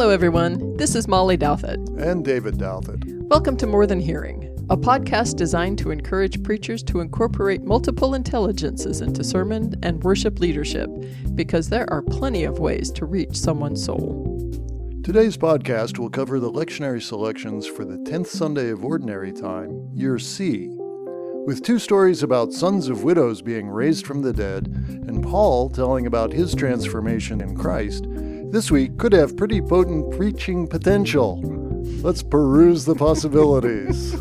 Hello, everyone. This is Molly Douthit. And David Douthit. Welcome to More Than Hearing, a podcast designed to encourage preachers to incorporate multiple intelligences into sermon and worship leadership, because there are plenty of ways to reach someone's soul. Today's podcast will cover the lectionary selections for the 10th Sunday of Ordinary Time, Year C, with two stories about sons of widows being raised from the dead and Paul telling about his transformation in Christ. This week could have pretty potent preaching potential. Let's peruse the possibilities.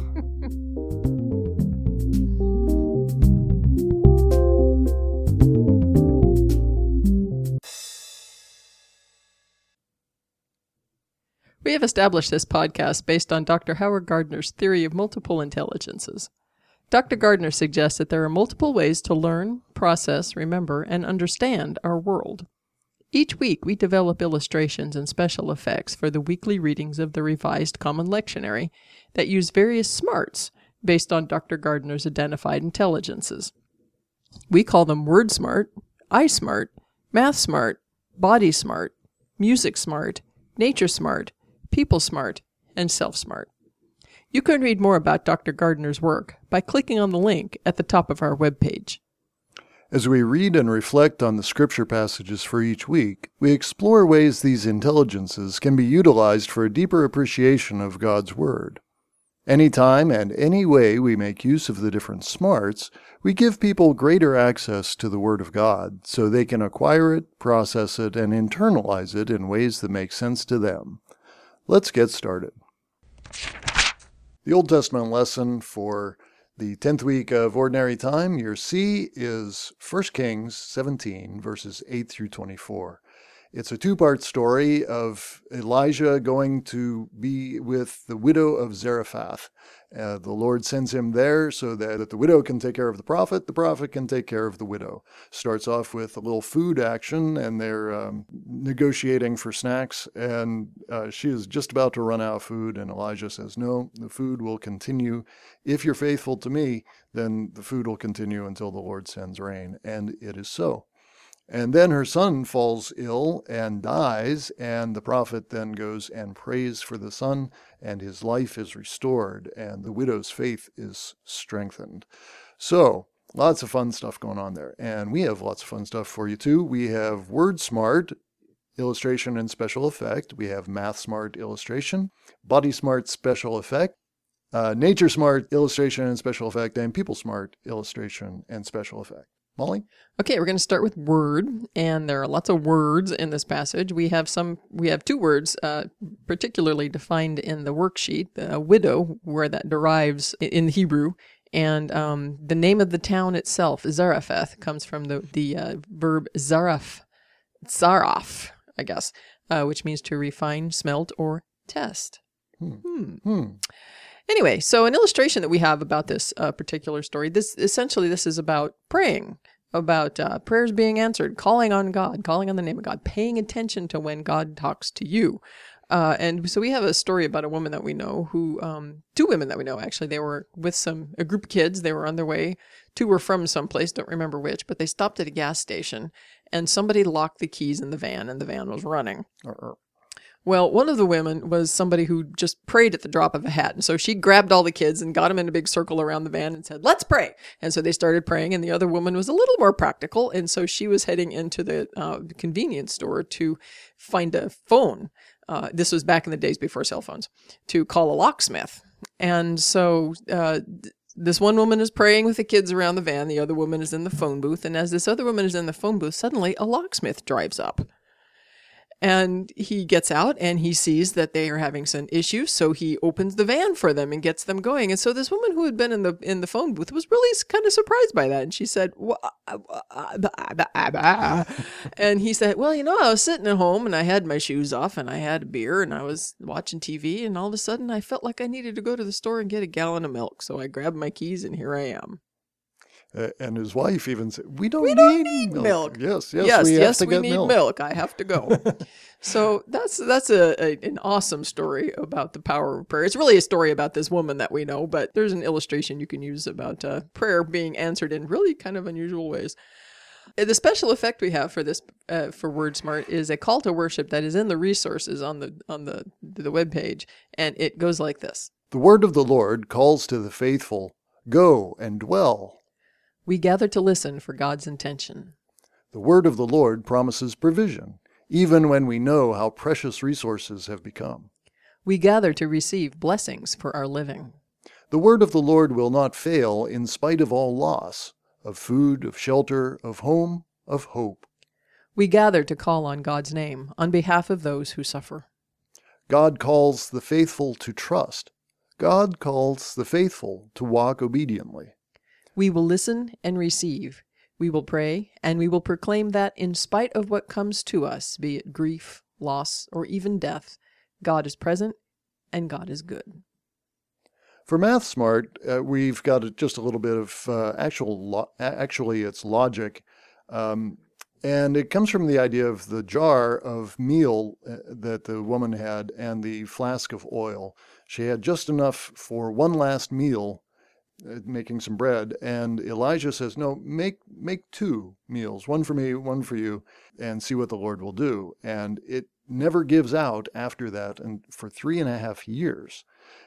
We have established this podcast based on Dr. Howard Gardner's theory of multiple intelligences. Dr. Gardner suggests that there are multiple ways to learn, process, remember, and understand our world. Each week, we develop illustrations and special effects for the weekly readings of the Revised Common Lectionary that use various smarts based on Dr. Gardner's identified intelligences. We call them Word Smart, Eye Smart, Math Smart, Body Smart, Music Smart, Nature Smart, People Smart, and Self Smart. You can read more about Dr. Gardner's work by clicking on the link at the top of our webpage. As we read and reflect on the scripture passages for each week, we explore ways these intelligences can be utilized for a deeper appreciation of God's Word. Anytime and any way we make use of the different smarts, we give people greater access to the Word of God so they can acquire it, process it, and internalize it in ways that make sense to them. Let's get started. The Old Testament lesson for the 10th week of Ordinary Time, Year C, is 1 Kings 17, verses 8 through 24. It's a two-part story of Elijah going to be with the widow of Zarephath. The Lord sends him there so that the widow can take care of the prophet can take care of the widow. Starts off with a little food action, and they're negotiating for snacks, and she is just about to run out of food, and Elijah says, no, the food will continue. If you're faithful to me, then the food will continue until the Lord sends rain, and it is so. And then her son falls ill and dies, and the prophet then goes and prays for the son, and his life is restored, and the widow's faith is strengthened. So, lots of fun stuff going on there. And we have lots of fun stuff for you, too. We have Word Smart, illustration and special effect. We have Math Smart, illustration. Body Smart, special effect. Nature Smart, illustration and special effect. And People Smart, illustration and special effect. Molly? Okay, we're going to start with word, and there are lots of words in this passage. We have two words particularly defined in the worksheet, widow, where that derives in Hebrew, and the name of the town itself, Zarephath, comes from the verb zaraf, I guess, which means to refine, smelt, or test. Anyway, so an illustration that we have about this particular story, this is about praying, about prayers being answered, calling on God, calling on the name of God, paying attention to when God talks to you. And so we have a story about a woman that we know who, two women that we know, actually. They were with a group of kids. They were on their way. Two were from someplace, don't remember which, but they stopped at a gas station, and somebody locked the keys in the van, and the van was running. Well, one of the women was somebody who just prayed at the drop of a hat. And so she grabbed all the kids and got them in a big circle around the van and said, let's pray. And so they started praying, and the other woman was a little more practical. And so she was heading into the convenience store to find a phone. This was back in the days before cell phones, to call a locksmith. And so this one woman is praying with the kids around the van. The other woman is in the phone booth. And as this other woman is in the phone booth, suddenly a locksmith drives up. And he gets out and he sees that they are having some issues, so he opens the van for them and gets them going. And so this woman who had been in the phone booth was really kind of surprised by that. And she said, and he said, well, I was sitting at home and I had my shoes off and I had a beer and I was watching TV, and all of a sudden I felt like I needed to go to the store and get a gallon of milk. So I grabbed my keys and here I am. And his wife even said, we don't need milk. Yes, we need milk. I have to go. So that's an awesome story about the power of prayer. It's really a story about this woman that we know, but there's an illustration you can use about prayer being answered in really kind of unusual ways. The special effect we have for this for WordSmart is a call to worship that is in the resources on the webpage, and it goes like this. The word of the Lord calls to the faithful, go and dwell. We gather to listen for God's intention. The word of the Lord promises provision, even when we know how precious resources have become. We gather to receive blessings for our living. The word of the Lord will not fail in spite of all loss, of food, of shelter, of home, of hope. We gather to call on God's name on behalf of those who suffer. God calls the faithful to trust. God calls the faithful to walk obediently. We will listen and receive. We will pray, and we will proclaim that in spite of what comes to us, be it grief, loss, or even death, God is present and God is good. For MathSmart, we've got just a little bit of actually it's logic, and it comes from the idea of the jar of meal that the woman had and the flask of oil. She had just enough for one last meal, making some bread, and Elijah says, no, make 2 meals, one for me, one for you, and see what the Lord will do. And it never gives out after that, and for 3.5 years.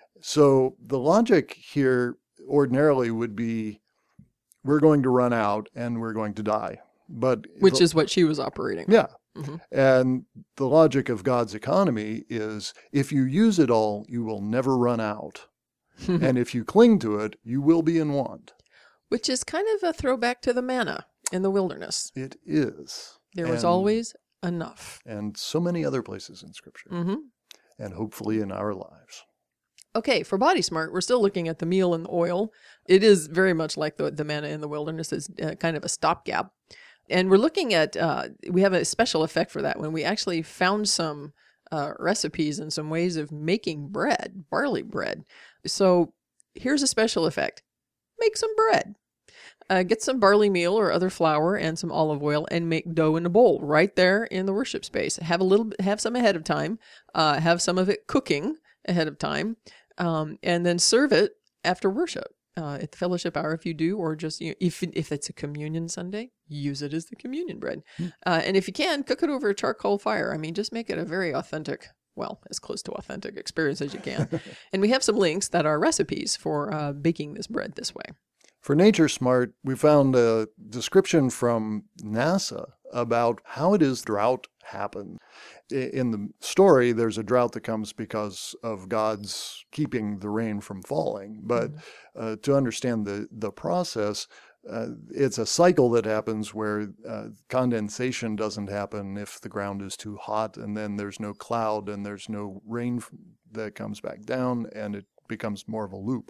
So the logic here ordinarily would be, we're going to run out and we're going to die. Which is what she was operating. Yeah. Mm-hmm. And the logic of God's economy is, if you use it all, you will never run out. And if you cling to it, you will be in want. Which is kind of a throwback to the manna in the wilderness. It is. There was always enough. And so many other places in Scripture. Mm-hmm. And hopefully in our lives. Okay, for BodySmart, we're still looking at the meal and the oil. It is very much like the manna in the wilderness. It's kind of a stopgap. And we're looking at, we have a special effect for that when we actually found some recipes and some ways of making bread, barley bread. So here's a special effect. Make some bread. Get some barley meal or other flour and some olive oil and make dough in a bowl right there in the worship space. Have some ahead of time. Have some of it cooking ahead of time, and then serve it after worship. At the fellowship hour if you do, or just if it's a communion Sunday, use it as the communion bread. And if you can, cook it over a charcoal fire. I mean, just make it a very authentic, well, as close to authentic experience as you can. And we have some links that are recipes for baking this bread this way. For NatureSmart, we found a description from NASA about how it is drought happens. In the story, there's a drought that comes because of God's keeping the rain from falling. But to understand the process, it's a cycle that happens where condensation doesn't happen if the ground is too hot, and then there's no cloud and there's no rain that comes back down, and it becomes more of a loop.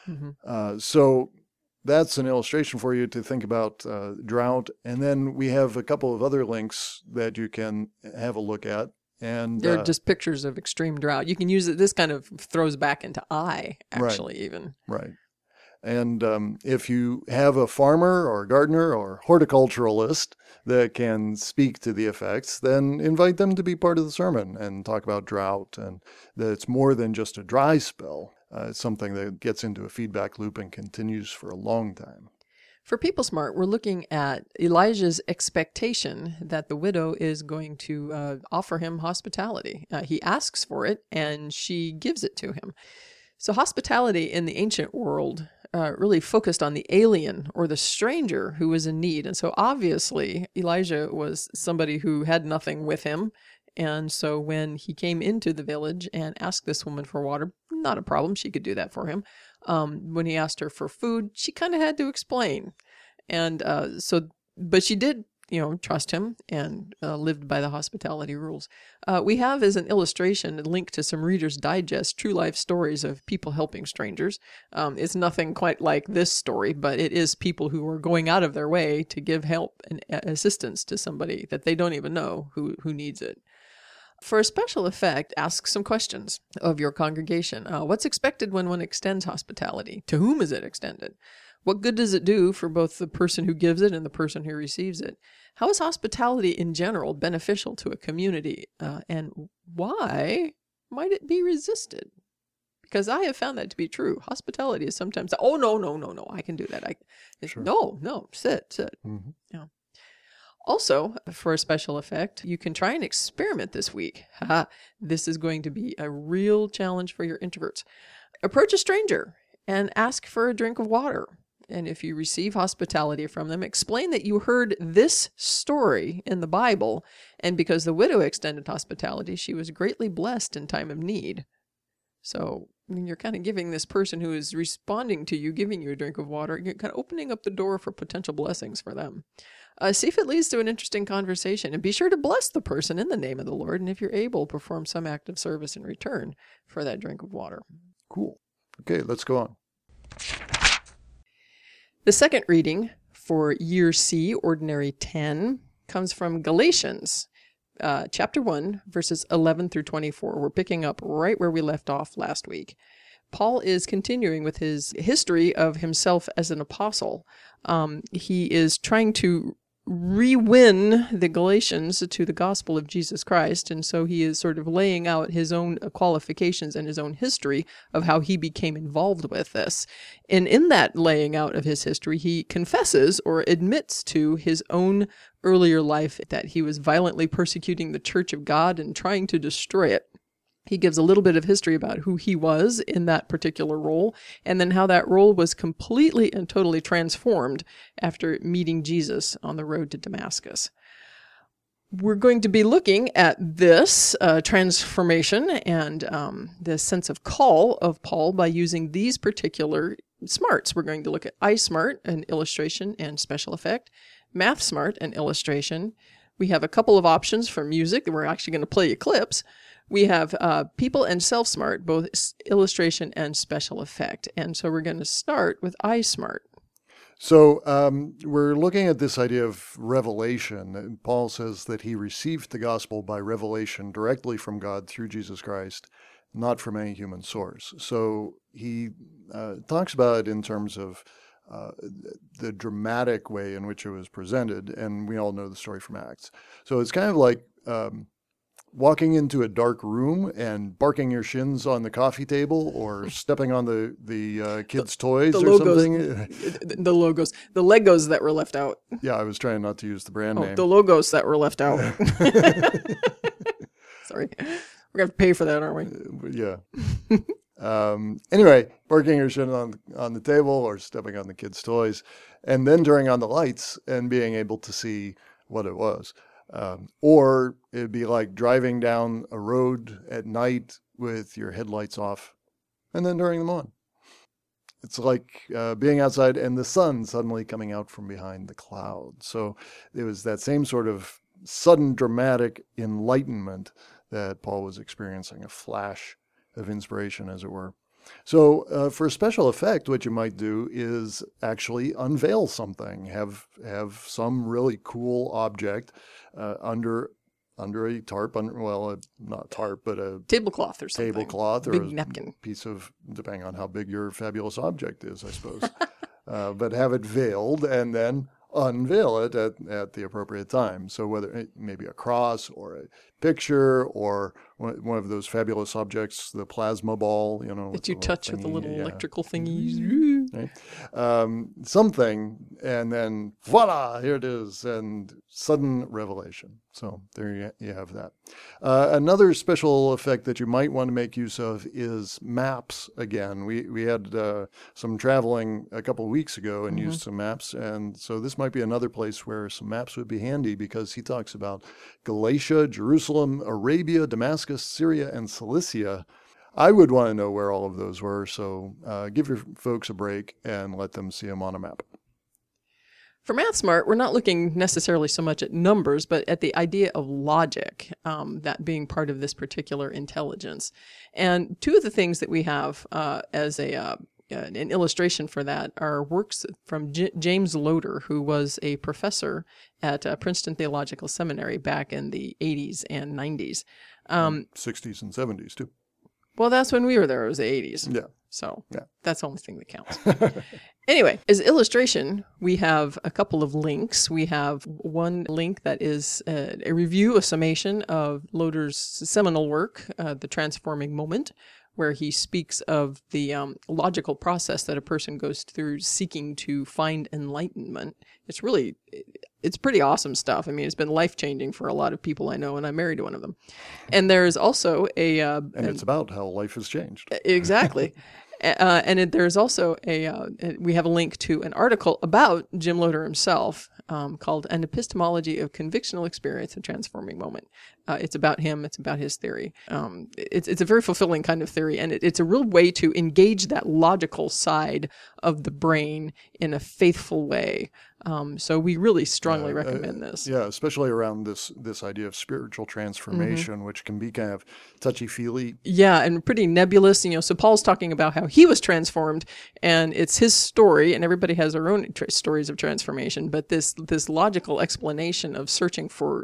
So that's an illustration for you to think about drought. And then we have a couple of other links that you can have a look at. And they're just pictures of extreme drought. You can use it. This kind of throws back into actually, right. Even. Right. And if you have a farmer or a gardener or horticulturalist that can speak to the effects, then invite them to be part of the sermon and talk about drought, and that it's more than just a dry spell. It's something that gets into a feedback loop and continues for a long time. For PeopleSmart, we're looking at Elijah's expectation that the widow is going to offer him hospitality. He asks for it, and she gives it to him. So hospitality in the ancient world really focused on the alien or the stranger who was in need. And so obviously, Elijah was somebody who had nothing with him. And so when he came into the village and asked this woman for water, not a problem. She could do that for him. When he asked her for food, she kind of had to explain. And but she did, trust him and lived by the hospitality rules. We have as an illustration a link to some Reader's Digest true life stories of people helping strangers. It's nothing quite like this story, but it is people who are going out of their way to give help and assistance to somebody that they don't even know who needs it. For a special effect, ask some questions of your congregation. What's expected when one extends hospitality? To whom is it extended? What good does it do for both the person who gives it and the person who receives it? How is hospitality in general beneficial to a community? And why might it be resisted? Because I have found that to be true. Hospitality is sometimes, no, I can do that. Sure. No, sit. Mm-hmm. Yeah. Also, for a special effect, you can try an experiment this week. Haha, this is going to be a real challenge for your introverts. Approach a stranger and ask for a drink of water. And if you receive hospitality from them, explain that you heard this story in the Bible, and because the widow extended hospitality, she was greatly blessed in time of need. So you're kind of giving this person who is responding to you, giving you a drink of water, you're kind of opening up the door for potential blessings for them. See if it leads to an interesting conversation, and be sure to bless the person in the name of the Lord, and if you're able, perform some act of service in return for that drink of water. Cool. Okay, let's go on. The second reading for Year C, Ordinary 10, comes from Galatians, chapter 1, verses 11 through 24. We're picking up right where we left off last week. Paul is continuing with his history of himself as an apostle. He is trying to re-win the Galatians to the gospel of Jesus Christ, and so he is sort of laying out his own qualifications and his own history of how he became involved with this. And in that laying out of his history, he confesses or admits to his own earlier life that he was violently persecuting the church of God and trying to destroy it. He gives a little bit of history about who he was in that particular role, and then how that role was completely and totally transformed after meeting Jesus on the road to Damascus. We're going to be looking at this transformation and the sense of call of Paul by using these particular smarts. We're going to look at iSmart, an illustration and special effect, MathSmart, an illustration. We have a couple of options for music. We're actually going to play you clips. We have People and SelfSmart, both illustration and special effect. And so we're going to start with iSmart. So we're looking at this idea of revelation. Paul says that he received the gospel by revelation directly from God through Jesus Christ, not from any human source. So he talks about it in terms of the dramatic way in which it was presented, and we all know the story from Acts. So it's kind of like walking into a dark room and barking your shins on the coffee table, or stepping on the kids' toys or something. The Legos that were left out. Yeah, I was trying not to use the brand name. The logos that were left out. Sorry. We're going to pay for that, aren't we? Yeah. Anyway, barking your shin on the table or stepping on the kids' toys, and then turning on the lights and being able to see what it was. Or it'd be like driving down a road at night with your headlights off and then turning them on. It's like being outside and the sun suddenly coming out from behind the clouds. So it was that same sort of sudden dramatic enlightenment that Paul was experiencing, a flash of inspiration, as it were. So for special effect, what you might do is actually unveil something, have some really cool object under a tarp, not tarp, but a tablecloth or something. Tablecloth or big a napkin. Piece of, depending on how big your fabulous object is, I suppose. But have it veiled and then unveil it at the appropriate time. So whether it may be a cross or a picture or one of those fabulous objects, the plasma ball, that you touch with the little electrical thingies. Right? Something, and then voila, here it is, and sudden revelation. So there you have that. Another special effect that you might want to make use of is maps. Again, we had some traveling a couple of weeks ago and used some maps, and so this might be another place where some maps would be handy, because he talks about Galatia, Jerusalem, Arabia, Damascus, Syria, and Cilicia. I would want to know where all of those were, so give your folks a break and let them see them on a map. For MathSmart, we're not looking necessarily so much at numbers, but at the idea of logic, that being part of this particular intelligence. And two of the things that we have as an illustration for that are works from James Loder, who was a professor at Princeton Theological Seminary back in the 80s and 90s. 60s and 70s, too. Well, that's when we were there. It was the 80s. Yeah. So yeah. That's the only thing that counts. Anyway, as illustration, we have a couple of links. We have one link that is a review, a summation of Loder's seminal work, The Transforming Moment, where he speaks of the logical process that a person goes through seeking to find enlightenment. It's really It's pretty awesome stuff. I mean, it's been life-changing for a lot of people I know, and I'm married to one of them. And there's also and it's about how life has changed. Exactly. There's also we have a link to an article about Jim Loder himself called An Epistemology of Convictional Experience, a Transforming Moment. It's about him. It's about his theory. It's a very fulfilling kind of theory, and it's a real way to engage that logical side of the brain in a faithful way. So we really strongly recommend this. Yeah, especially around this idea of spiritual transformation, which can be kind of touchy-feely. Yeah, and pretty nebulous. So Paul's talking about how he was transformed, and it's his story, and everybody has their own stories of transformation. But this logical explanation of searching for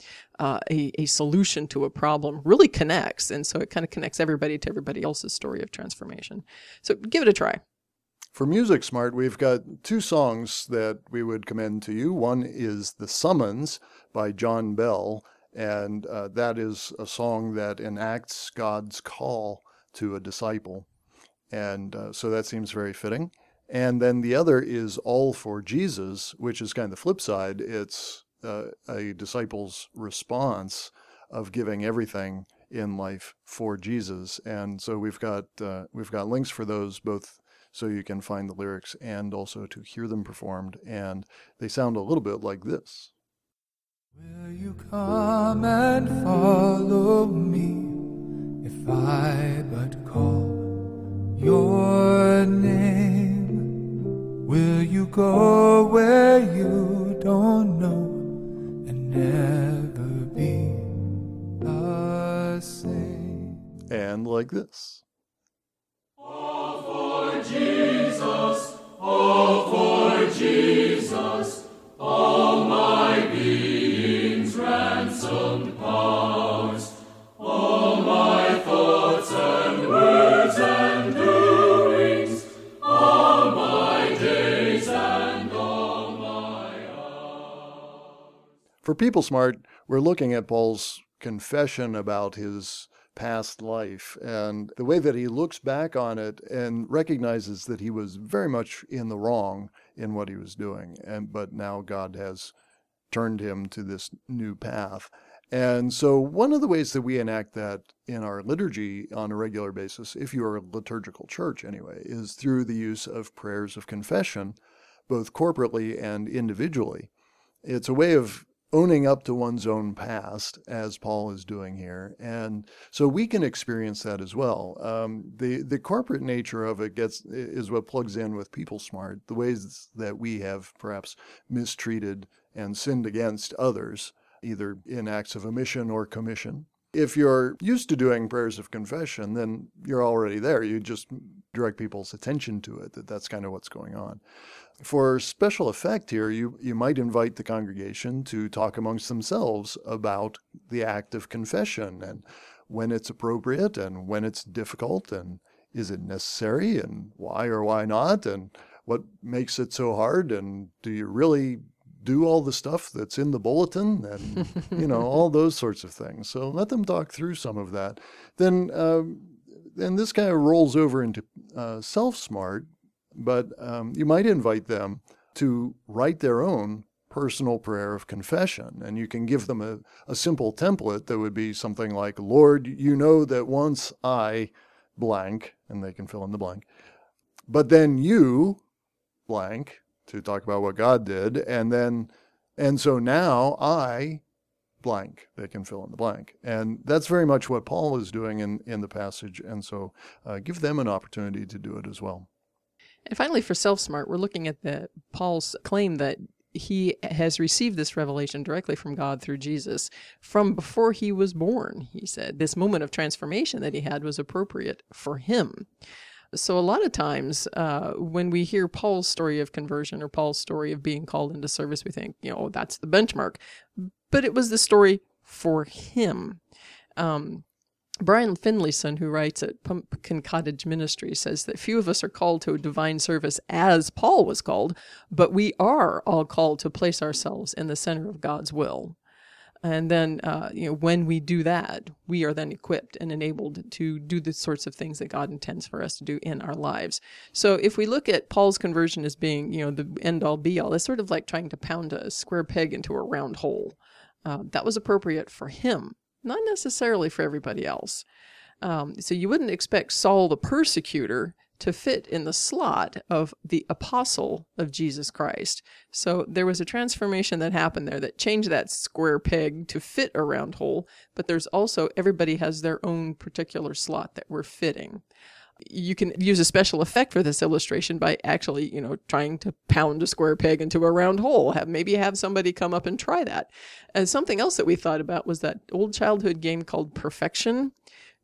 a solution to a problem really connects, and so it kind of connects everybody to everybody else's story of transformation. So give it a try. For Music Smart, we've got 2 songs that we would commend to you. One is The Summons by John Bell, and that is a song that enacts God's call to a disciple. And so that seems very fitting. And then the other is All for Jesus, which is kind of the flip side. It's a disciple's response of giving everything in life for Jesus. And so we've got links for those, both so you can find the lyrics and also to hear them performed. And they sound a little bit like this. Will you come and follow me if I but call your name? Will you go where you don't know and never be the same? And like this. All for Jesus, all for Jesus, all my being's ransomed powers, all my thoughts and words and doings, all my days and all my hours. For People Smart, we're looking at Paul's confession about his past life and the way that he looks back on it and recognizes that he was very much in the wrong in what he was doing, but now God has turned him to this new path. And so one of the ways that we enact that in our liturgy on a regular basis, if you're a liturgical church anyway, is through the use of prayers of confession, both corporately and individually. It's a way of owning up to one's own past, as Paul is doing here. And so we can experience that as well. The corporate nature of it is what plugs in with People Smart, the ways that we have perhaps mistreated and sinned against others, either in acts of omission or commission. If you're used to doing prayers of confession, then you're already there. You just direct people's attention to it, that's kind of what's going on. For special effect here, you might invite the congregation to talk amongst themselves about the act of confession and when it's appropriate and when it's difficult and is it necessary and why or why not and what makes it so hard and do you really do all the stuff that's in the bulletin and, all those sorts of things. So let them talk through some of that. Then this kind of rolls over into Self-Smart, but you might invite them to write their own personal prayer of confession. And you can give them a simple template that would be something like, Lord, you know that once I blank, and they can fill in the blank, but then you blank, to talk about what God did, and so now I blank, they can fill in the blank. And that's very much what Paul is doing in the passage, and so give them an opportunity to do it as well. And finally, for Self-Smart, we're looking at Paul's claim that he has received this revelation directly from God through Jesus from before he was born. He said this moment of transformation that he had was appropriate for him. So a lot of times when we hear Paul's story of conversion or Paul's story of being called into service, we think, that's the benchmark. But it was the story for him. Brian Finlayson, who writes at Pumpkin Cottage Ministry, says that few of us are called to a divine service as Paul was called, but we are all called to place ourselves in the center of God's will. And then, when we do that, we are then equipped and enabled to do the sorts of things that God intends for us to do in our lives. So if we look at Paul's conversion as being, the end-all, be-all, it's sort of like trying to pound a square peg into a round hole. That was appropriate for him, not necessarily for everybody else. So you wouldn't expect Saul the persecutor to fit in the slot of the apostle of Jesus Christ. So there was a transformation that happened there that changed that square peg to fit a round hole, but there's also, everybody has their own particular slot that we're fitting. You can use a special effect for this illustration by actually, trying to pound a square peg into a round hole. Maybe have somebody come up and try that. And something else that we thought about was that old childhood game called Perfection.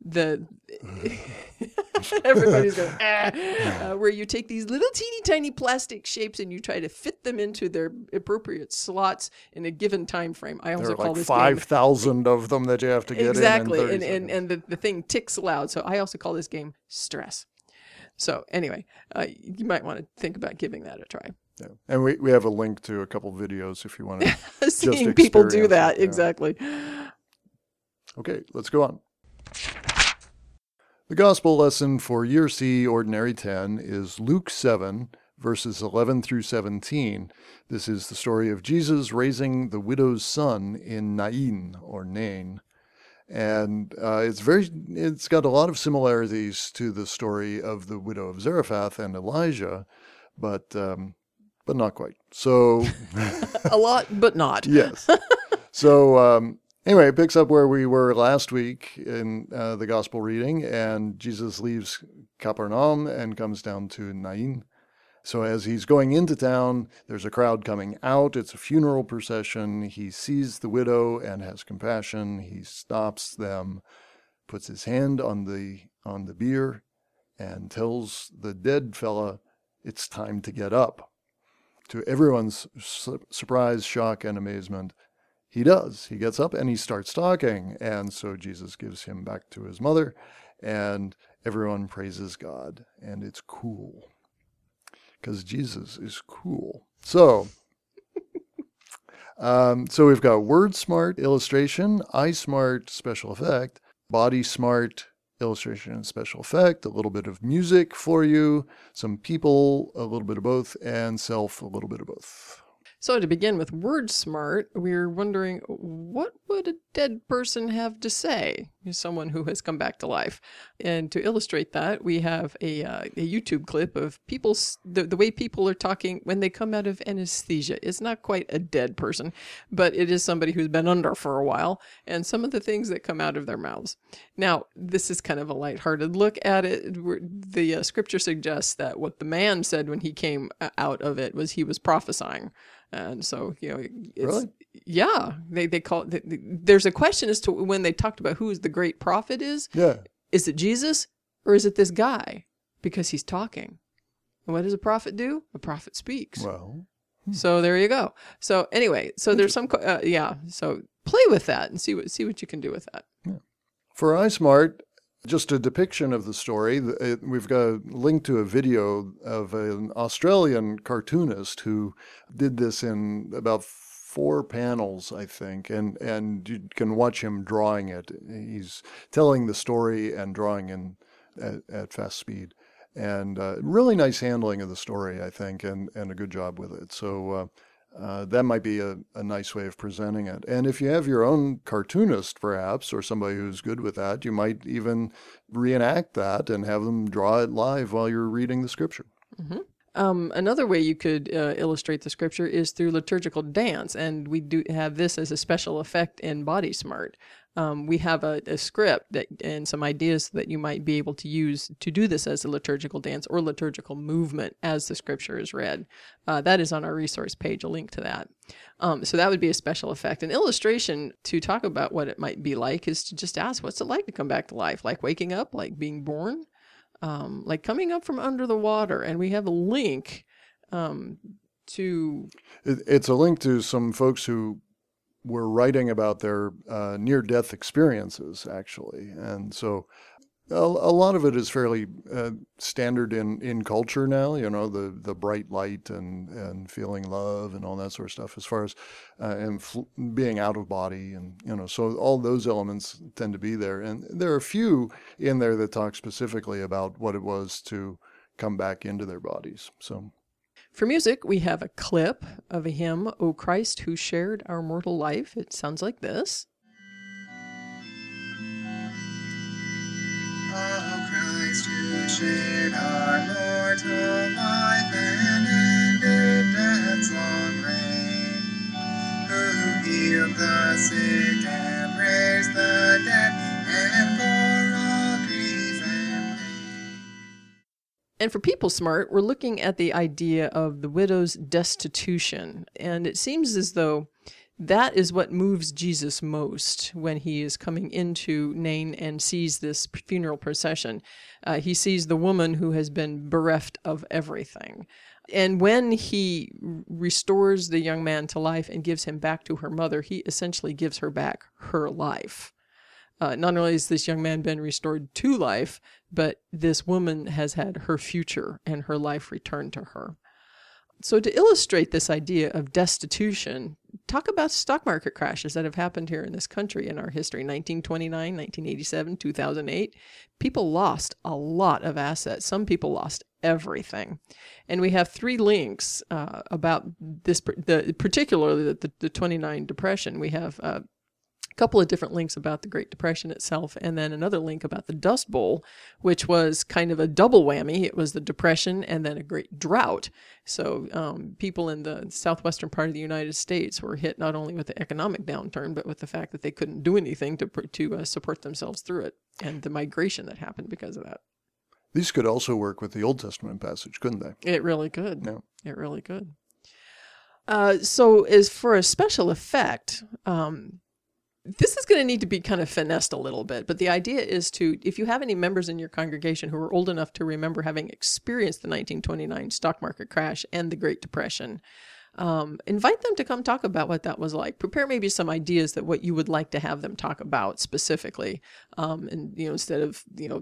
Everybody's going, where you take these little teeny tiny plastic shapes and you try to fit them into their appropriate slots in a given time frame. I also there are call like this 5,000 of them that you have to get exactly. in. Exactly, and the thing ticks loud. So I also call this game stress. So anyway, you might want to think about giving that a try. Yeah. And we have a link to a couple videos if you want to seeing people do that. Yeah. Exactly. Okay, let's go on. The gospel lesson for Year C, Ordinary 10, is Luke 7, verses 11 through 17. This is the story of Jesus raising the widow's son in Nain, or Nain. And it's got a lot of similarities to the story of the widow of Zarephath and Elijah, but not quite. So a lot, but not. Yes. So anyway, it picks up where we were last week in the gospel reading, and Jesus leaves Capernaum and comes down to Nain. So as he's going into town, there's a crowd coming out. It's a funeral procession. He sees the widow and has compassion. He stops them, puts his hand on the bier, and tells the dead fella, it's time to get up. To everyone's surprise, shock, and amazement, he does. He gets up and he starts talking. And so Jesus gives him back to his mother, and everyone praises God. And it's cool, because Jesus is cool. So we've got Word Smart illustration, Eye Smart special effect, Body Smart illustration and special effect, a little bit of music for you, some people, a little bit of both, and self, a little bit of both. So to begin with Word Smart, we're wondering, what would a dead person have to say? Someone who has come back to life. And to illustrate that, we have a YouTube clip of the way people are talking when they come out of anesthesia. It's not quite a dead person, but it is somebody who's been under for a while, and some of the things that come out of their mouths. Now, this is kind of a lighthearted look at it. The scripture suggests that what the man said when he came out of it was he was prophesying. And so, it's, really? Yeah, they call it, there's a question as to when they talked about who the great prophet is. Yeah. Is it Jesus or is it this guy? Because he's talking. And what does a prophet do? A prophet speaks. Well. So there you go. So anyway, so there's some, so play with that and see what you can do with that. Yeah. For iSmart, just a depiction of the story. We've got a link to a video of an Australian cartoonist who did this in about 4 panels, I think, and you can watch him drawing it. He's telling the story and drawing in at fast speed. And really nice handling of the story, I think, and a good job with it. So that might be a nice way of presenting it. And if you have your own cartoonist, perhaps, or somebody who's good with that, you might even reenact that and have them draw it live while you're reading the scripture. Mm-hmm. Another way you could illustrate the scripture is through liturgical dance, and we do have this as a special effect in Body Smart. We have a script and some ideas that you might be able to use to do this as a liturgical dance or liturgical movement as the scripture is read. That is on our resource page, a link to that. So that would be a special effect. An illustration to talk about what it might be like is to just ask, what's it like to come back to life? Like waking up, like being born? Like coming up from under the water. And we have a link to... It's a link to some folks who were writing about their near-death experiences, actually. And so A lot of it is fairly standard in culture now, the bright light and feeling love and all that sort of stuff, as far as being out of body. And, so all those elements tend to be there. And there are a few in there that talk specifically about what it was to come back into their bodies. So for music, we have a clip of a hymn, O Christ, who shared our mortal life. It sounds like this. O Christ, who shared our mortal life and ended death's long reign, who healed the sick and raised the dead, and bore all grief and pain. And for People Smart, we're looking at the idea of the widow's destitution. And it seems as though that is what moves Jesus most when he is coming into Nain and sees this funeral procession. He sees the woman who has been bereft of everything. And when he restores the young man to life and gives him back to her mother, he essentially gives her back her life. Not only has this young man been restored to life, but this woman has had her future and her life returned to her. So to illustrate this idea of destitution, talk about stock market crashes that have happened here in this country in our history. 1929, 1987, 2008. People lost a lot of assets. Some people lost everything. And we have 3 links about this, particularly the 29 Depression. We have a couple of different links about the Great Depression itself, and then another link about the Dust Bowl, which was kind of a double whammy. It was the Depression and then a great drought. So people in the southwestern part of the United States were hit not only with the economic downturn, but with the fact that they couldn't do anything to support themselves through it, and the migration that happened because of that. these could also work with the Old Testament passage, couldn't they? It really could. Yeah. It really could. So as for a special effect, this is going to need to be kind of finessed a little bit, but the idea is to, if you have any members in your congregation who are old enough to remember having experienced the 1929 stock market crash and the Great Depression, invite them to come talk about what that was like. Prepare maybe some ideas that what you would like to have them talk about specifically, and instead of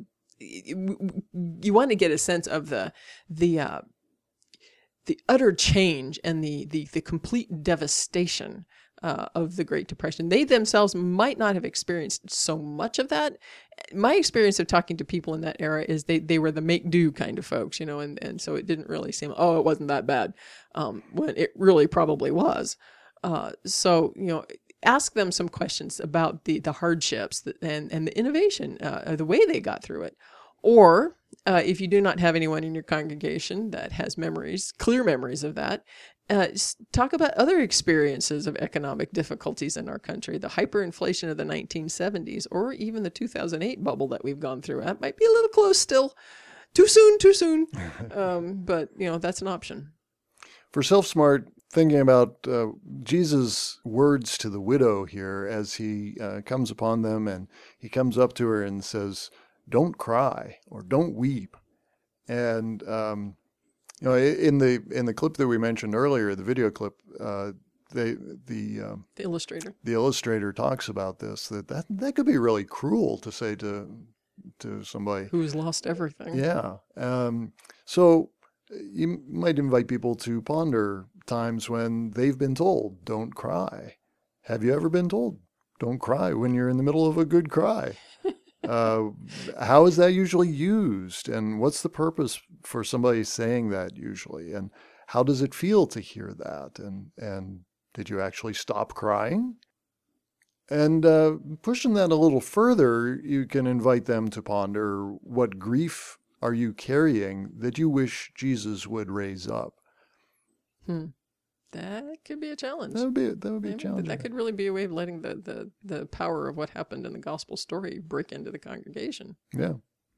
you want to get a sense of the utter change and the complete devastation of the Great Depression. They themselves might not have experienced so much of that. My experience of talking to people in that era is they were the make-do kind of folks, and so it didn't really seem, it wasn't that bad, when it really probably was. So ask them some questions about the hardships and the innovation, the way they got through it. Or if you do not have anyone in your congregation that has clear memories of that, talk about other experiences of economic difficulties in our country, the hyperinflation of the 1970s, or even the 2008 bubble that we've gone through. That might be a little close still. Too soon. But, that's an option. For Self-Smart, thinking about Jesus' words to the widow here as he comes upon them and he comes up to her and says, "Don't cry," or "Don't weep." And, in the clip that we mentioned earlier, the video clip, the illustrator talks about this, that could be really cruel to say to somebody who's lost everything. Yeah. So you might invite people to ponder times when they've been told, "Don't cry." Have you ever been told, "Don't cry," when you're in the middle of a good cry? How is that usually used? And what's the purpose for somebody saying that usually? And how does it feel to hear that? And did you actually stop crying? And pushing that a little further, you can invite them to ponder, what grief are you carrying that you wish Jesus would raise up? That could be a challenge. That would be a challenge. That could really be a way of letting the power of what happened in the gospel story break into the congregation. Yeah.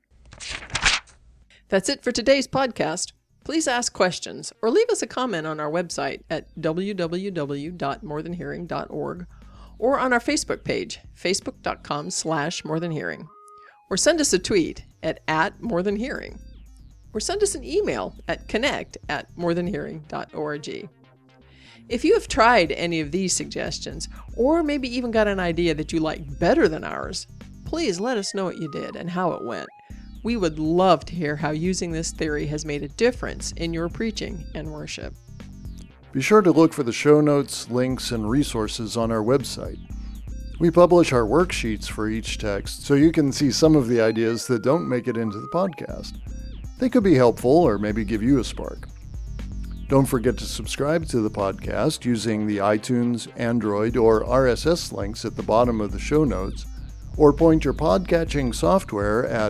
That's it for today's podcast. Please ask questions or leave us a comment on our website at www.morethanhearing.org or on our Facebook page, facebook.com/morethanhearing, or send us a tweet at @morethanhearing, or send us an email at connect@morethanhearing.org. If you have tried any of these suggestions, or maybe even got an idea that you like better than ours, please let us know what you did and how it went. We would love to hear how using this theory has made a difference in your preaching and worship. Be sure to look for the show notes, links, and resources on our website. We publish our worksheets for each text so you can see some of the ideas that don't make it into the podcast. They could be helpful or maybe give you a spark. Don't forget to subscribe to the podcast using the iTunes, Android, or RSS links at the bottom of the show notes, or point your podcatching software at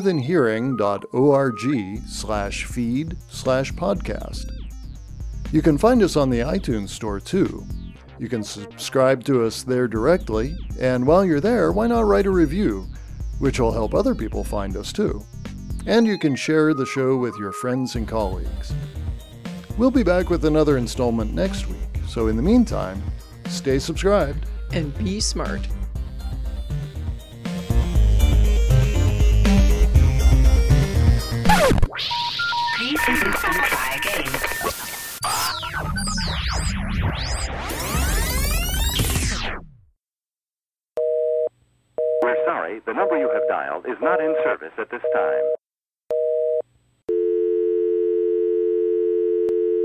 morethanhearing.org/feed/podcast. You can find us on the iTunes Store too. You can subscribe to us there directly, and while you're there, why not write a review, which will help other people find us too. And you can share the show with your friends and colleagues. We'll be back with another installment next week, so in the meantime, stay subscribed. And be smart. Please listen and try again. We're sorry, the number you have dialed is not in service at this time.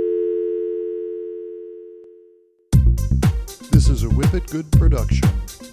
This is a Whippet Good production.